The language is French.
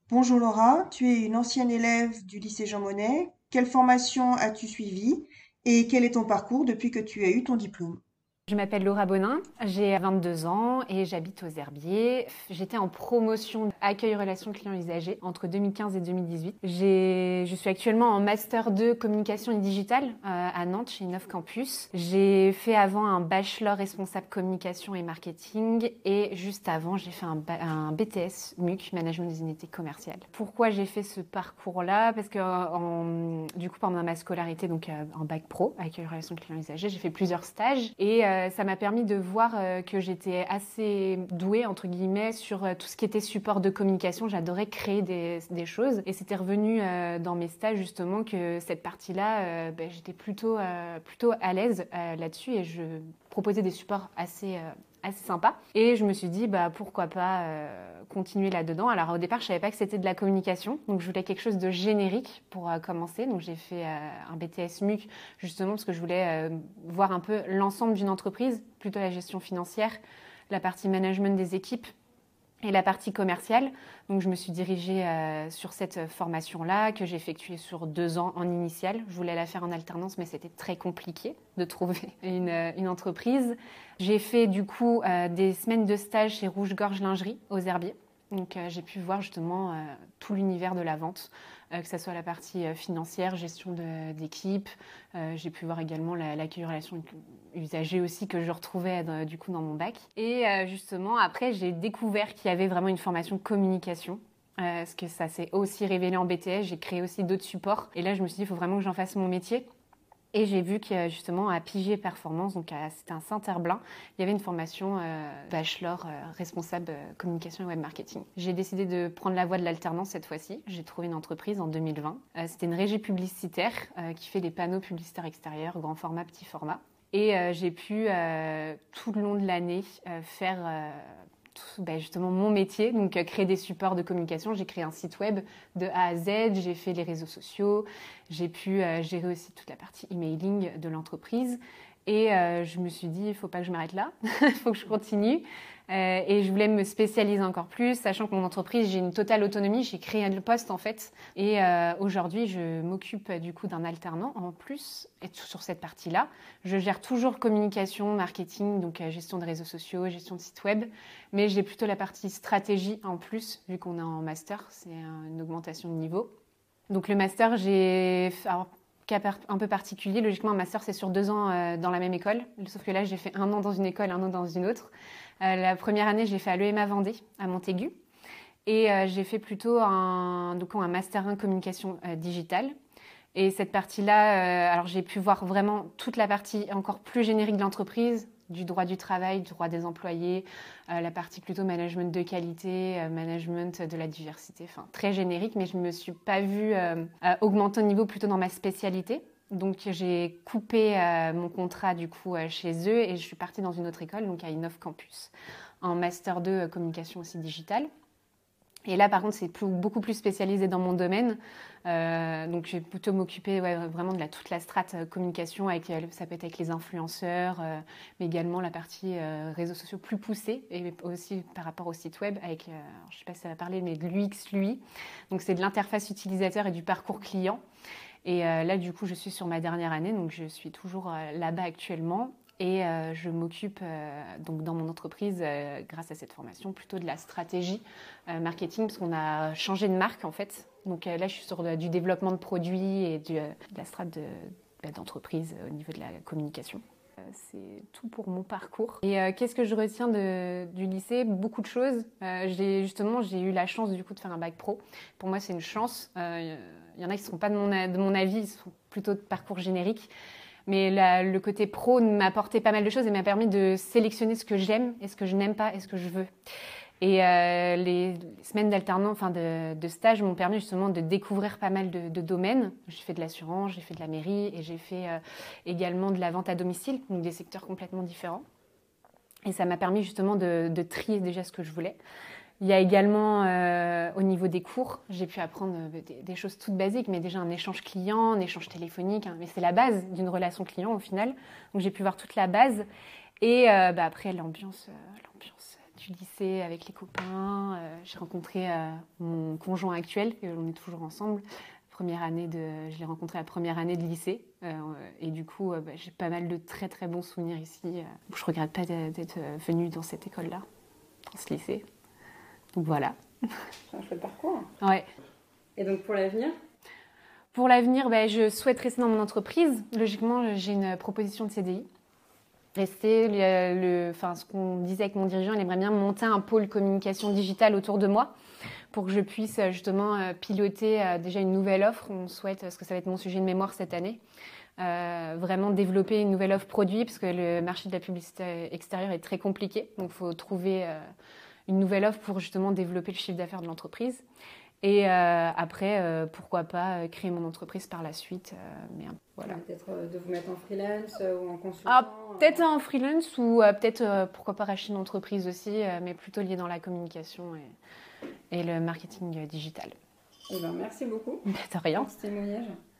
Bonjour Laura, tu es une ancienne élève du lycée Jean Monnet. Quelle formation as-tu suivie et quel est ton parcours depuis que tu as eu ton diplôme? Je m'appelle Laura Bonin, j'ai 22 ans et j'habite aux Herbiers. J'étais en promotion accueil relations clients usagers entre 2015 et 2018. Je suis actuellement en master 2 communication et digital à Nantes chez Innov Campus. J'ai fait avant un bachelor responsable communication et marketing et juste avant j'ai fait un BTS MUC, management des unités commerciales. Pourquoi j'ai fait ce parcours-là? Parce que du coup pendant ma scolarité donc en bac pro accueil relations clients usagers, j'ai fait plusieurs stages et ça m'a permis de voir que j'étais assez douée, entre guillemets, sur tout ce qui était support de communication. J'adorais créer des choses. Et c'était revenu dans mes stages, justement, que cette partie-là, j'étais plutôt à l'aise là-dessus et je proposais des supports assez sympa. Et je me suis dit, pourquoi pas continuer là-dedans. Alors au départ, je savais pas que c'était de la communication, donc je voulais quelque chose de générique pour commencer. Donc j'ai fait un BTS MUC justement parce que je voulais voir un peu l'ensemble d'une entreprise, plutôt la gestion financière, la partie management des équipes et la partie commerciale. Donc je me suis dirigée sur cette formation-là que j'ai effectuée sur 2 ans en initiale. Je voulais la faire en alternance, mais c'était très compliqué de trouver une entreprise. J'ai fait du coup des semaines de stage chez Rouge-Gorge Lingerie aux Herbiers. Donc j'ai pu voir justement tout l'univers de la vente, que ce soit la partie financière, gestion d'équipe. J'ai pu voir également l'accueil relation usagers aussi que je retrouvais du coup dans mon bac. Et justement après j'ai découvert qu'il y avait vraiment une formation communication. Parce que ça s'est aussi révélé en BTS, j'ai créé aussi d'autres supports. Et là je me suis dit il faut vraiment que j'en fasse mon métier. Et j'ai vu que justement à Piget Performance, donc c'était un Saint-Herblain, il y avait une formation bachelor responsable communication et web marketing. J'ai décidé de prendre la voie de l'alternance cette fois-ci. J'ai trouvé une entreprise en 2020. C'était une régie publicitaire qui fait des panneaux publicitaires extérieurs, grand format, petit format. Et j'ai pu tout le long de l'année faire justement mon métier, donc créer des supports de communication. J'ai créé un site web de A à Z, j'ai fait les réseaux sociaux, j'ai pu gérer aussi toute la partie emailing de l'entreprise. Et je me suis dit, il ne faut pas que je m'arrête là, il faut que je continue. Et je voulais me spécialiser encore plus, sachant que mon entreprise, j'ai une totale autonomie. J'ai créé le poste en fait. Et aujourd'hui, je m'occupe du coup d'un alternant en plus et sur cette partie-là. Je gère toujours communication, marketing, donc gestion de réseaux sociaux, gestion de site web. Mais j'ai plutôt la partie stratégie en plus, vu qu'on est en master. C'est une augmentation de niveau. Donc le master, alors, cas un peu particulier. Logiquement, un master, c'est sur 2 ans dans la même école. Sauf que là, j'ai fait 1 an dans une école, 1 an dans une autre. La première année, j'ai fait à l'EMA Vendée, à Montaigu. Et j'ai fait plutôt un master 1 communication digitale. Et cette partie-là, alors j'ai pu voir vraiment toute la partie encore plus générique de l'entreprise, du droit du travail, du droit des employés, la partie plutôt management de qualité, management de la diversité, enfin très générique, mais je ne me suis pas vue augmenter au niveau plutôt dans ma spécialité. Donc j'ai coupé mon contrat du coup chez eux et je suis partie dans une autre école, donc à Innov Campus, en master 2 communication aussi digitale. Et là, par contre, c'est beaucoup plus spécialisé dans mon domaine. Donc, je vais plutôt m'occuper vraiment de toute la strate communication. Ça peut être avec les influenceurs, mais également la partie réseaux sociaux plus poussée. Et aussi par rapport au site web, avec, je ne sais pas si ça va parler, mais de l'UX, l'UI. Donc, c'est de l'interface utilisateur et du parcours client. Et là, du coup, je suis sur ma dernière année. Donc, je suis toujours là-bas actuellement. Et je m'occupe donc dans mon entreprise, grâce à cette formation, plutôt de la stratégie marketing, parce qu'on a changé de marque en fait. Donc là, je suis sur du développement de produits et de la d'entreprise au niveau de la communication. C'est tout pour mon parcours. Et qu'est-ce que je retiens du lycée? Beaucoup de choses. J'ai eu la chance du coup de faire un bac pro. Pour moi, c'est une chance. Il y en a qui ne seront pas de mon avis, ils sont plutôt de parcours générique. Mais le côté pro m'a apporté pas mal de choses et m'a permis de sélectionner ce que j'aime et ce que je n'aime pas et ce que je veux. Et les semaines d'alternance, enfin de stage m'ont permis justement de découvrir pas mal de domaines. J'ai fait de l'assurance, j'ai fait de la mairie et j'ai fait également de la vente à domicile, donc des secteurs complètement différents. Et ça m'a permis justement de trier déjà ce que je voulais. Il y a également, au niveau des cours, j'ai pu apprendre des choses toutes basiques, mais déjà un échange client, un échange téléphonique, hein, mais c'est la base d'une relation client au final. Donc j'ai pu voir toute la base. Et après, l'ambiance du lycée avec les copains. J'ai rencontré mon conjoint actuel, on est toujours ensemble. Je l'ai rencontré la première année de lycée. Et du coup, j'ai pas mal de très très bons souvenirs ici. Je regrette pas d'être venue dans cette école-là, dans ce lycée. Donc voilà. C'est un chouette parcours. Ouais. Et donc pour l'avenir? Pour l'avenir, je souhaite rester dans mon entreprise. Logiquement, j'ai une proposition de CDI. Rester, ce qu'on disait avec mon dirigeant, il aimerait bien monter un pôle communication digitale autour de moi pour que je puisse justement piloter déjà une nouvelle offre. On souhaite, parce que ça va être mon sujet de mémoire cette année, vraiment développer une nouvelle offre produit parce que le marché de la publicité extérieure est très compliqué. Donc, il faut trouver une nouvelle offre pour justement développer le chiffre d'affaires de l'entreprise. Et après, pourquoi pas créer mon entreprise par la suite. Mais voilà. Peut-être de vous mettre en freelance ou en consultant. Peut-être en freelance ou peut-être, pourquoi pas racheter une entreprise aussi, mais plutôt liée dans la communication et le marketing digital. Eh ben, merci beaucoup De rien. pour ce témoignage.